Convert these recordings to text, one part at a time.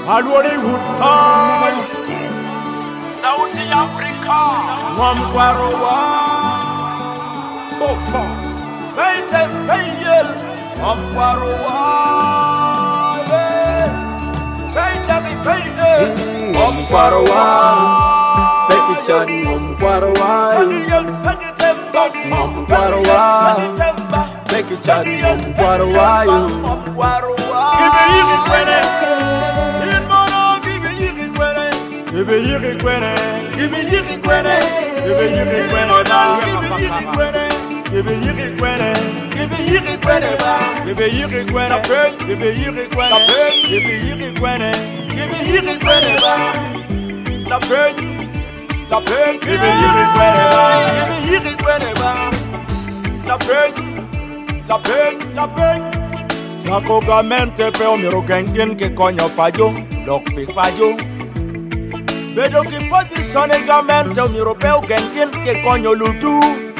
Hollywood Monsters. South Africa Mwamkwarowa Bofa Payte Payel Mwamkwarowa Payte Payel Mwamkwarowa Pekichan Mwamkwarowa Mwamkwarowa Pekichan Mwamkwarowa Give me kwene Give me kwene Give me kwene Give me kwene Give me kwene Give me kwene Give me kwene Give me kwene Give me kwene Give me kwene La peine La peine Give me kwene Give me kwene La peine La peine La peine Chaco gamente pe o miro kengin ke konyo pajo lok pik pajo Bedo ki position e gamente o miro pe o kengin ke konyo lutu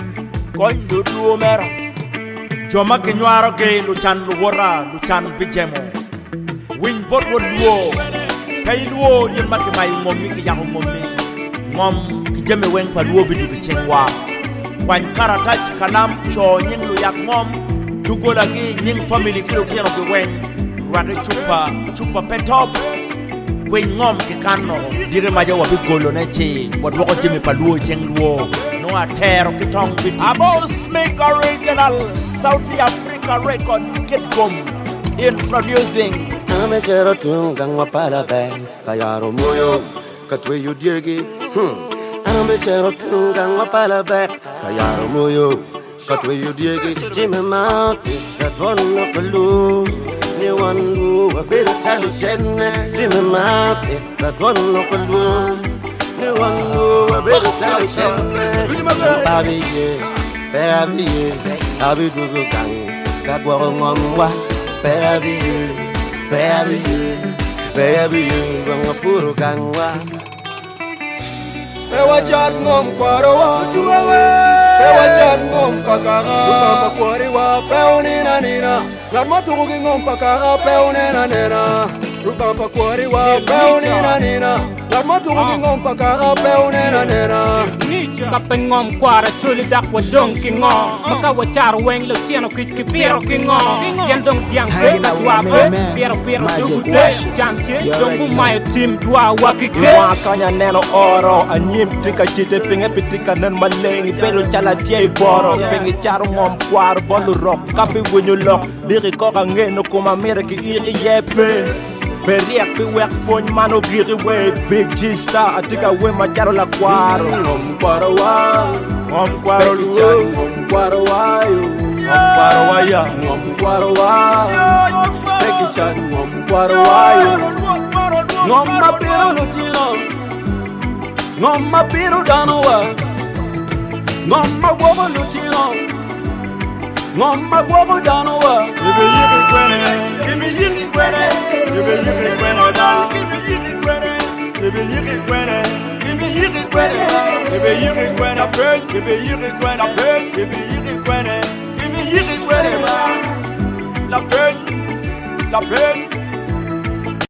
omera Joma ke nywaro ke luchan luwora luchan bijemo Wing bot wo luo Pei luo yema ke mai ngomi ke yaho ngomi Ngom ki jeme weng pa luo bidu ke chengwa Kwan karatach kalam cho nying lu yak ngom Tugo lagi nying family kilo tiano ke wen Rade chupa petop Kwen ngom ke kano Dire maja wabi golo neche Wadwako jimi paluo cheng luo No atero kitong biti Abos make original South Africa Records Kitcom Introducing Ame kero tungang wapala bang Kayaro moyo Katwe yu diegi Ame kero tungang wapala bang Kayaro moyo Katwe yu diegi Jime mati Katwono kalu Ni wandu Wabiri talu chene Jime mati Katwono kalu Ni wandu Wabiri talu chene Babi ye Babi ye Babi dugu gang Kakwa ngomwa Babi ye Baby, baby, gonna put a gangwa. Ewa chat ngom kwarawa, ewa chat ngom pakara, kwariwa, peunina nina. Garma tugi ngom pakara, peunina nina. Rupa kwariwa, peunina nina. Garma tugi ngom pakara, peunina nina. Kapengom kwara chuli dak wa donki ngo maka wa char weng lo chiano kiki piero ki ngo yan dong diang pe na wa pe piero du te chanche dongu my team dwa wa kike wa kanya neno oro anyim tika chite pinge pitika nen malengi pelo chala tie boro pinge char ngom kwar bolu rock kapi wenyo lok diri ko ngeno kuma mere ki iri yepe Beriak pi wek fony mano giri we Big G star atika we majaro la kwaro Ngom kwaro wa Ngom kwaro luo Ngom kwaro wa yo Ngom kwaro wa ya Ngom kwaro wa Beki chan Ngom kwaro wa yo Ngom mapiro lutino Ngom mapiro dano wa Ngom magwobo lutino Ngom magwobo dano wa Ibe yiri kwene Ibe yiri kwene Give me kwene da Give me kwene Give me kwene Give me kwene Give me kwene pe Give me kwene pe Give me kwene Give me kwene ba La pe La pe